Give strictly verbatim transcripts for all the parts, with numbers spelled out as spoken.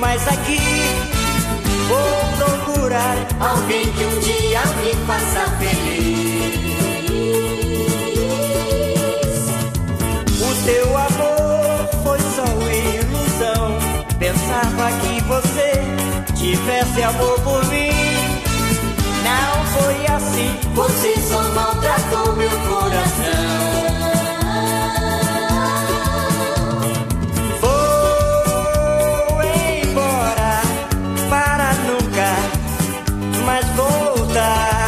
mais aqui. Vou procurar alguém que um dia me faça feliz. O teu amor foi só ilusão. Pensava que você tivesse amor por mim. Não foi assim. Você só maltratou meu coração. Vou embora para nunca mais voltar.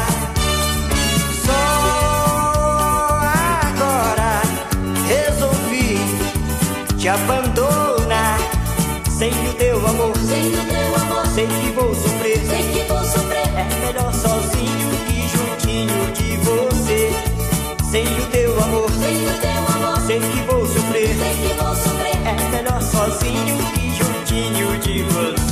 Só agora resolvi te abandonar. Sem o teu amor, Sem o teu amor, sei que vou sofrer. sei que vou sofrer. É melhor sozinho que juntinho de você. Sem o teu amor, Sem o teu amor, sei que vou sofrer. sei que vou sofrer. É melhor sozinho que juntinho de você.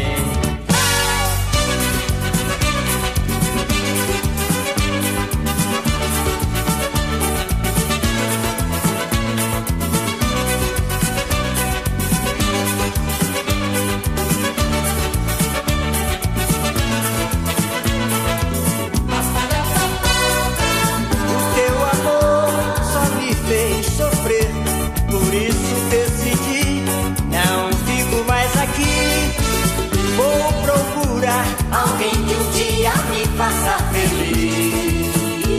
Por isso decidi, não fico mais aqui. Vou procurar alguém que um dia me faça feliz.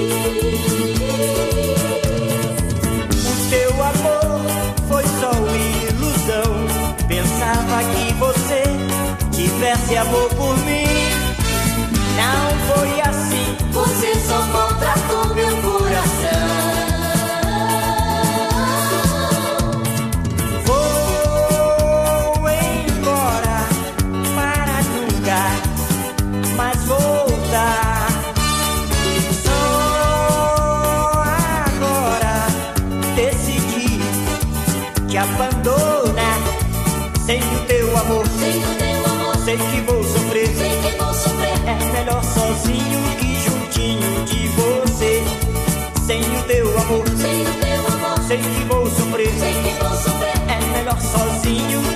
O teu amor foi só ilusão. Pensava que você tivesse amor por mim. Não foi assim. Você só maltratou meu coração. Mas voltar. Só agora decidi te abandonar. Sem o teu amor, Sem o teu amor, sei que vou sofrer. sei que vou sofrer. É melhor sozinho que juntinho de você. Sem o teu amor, Sem o teu amor, sei que vou sofrer. sei que vou sofrer. É melhor sozinho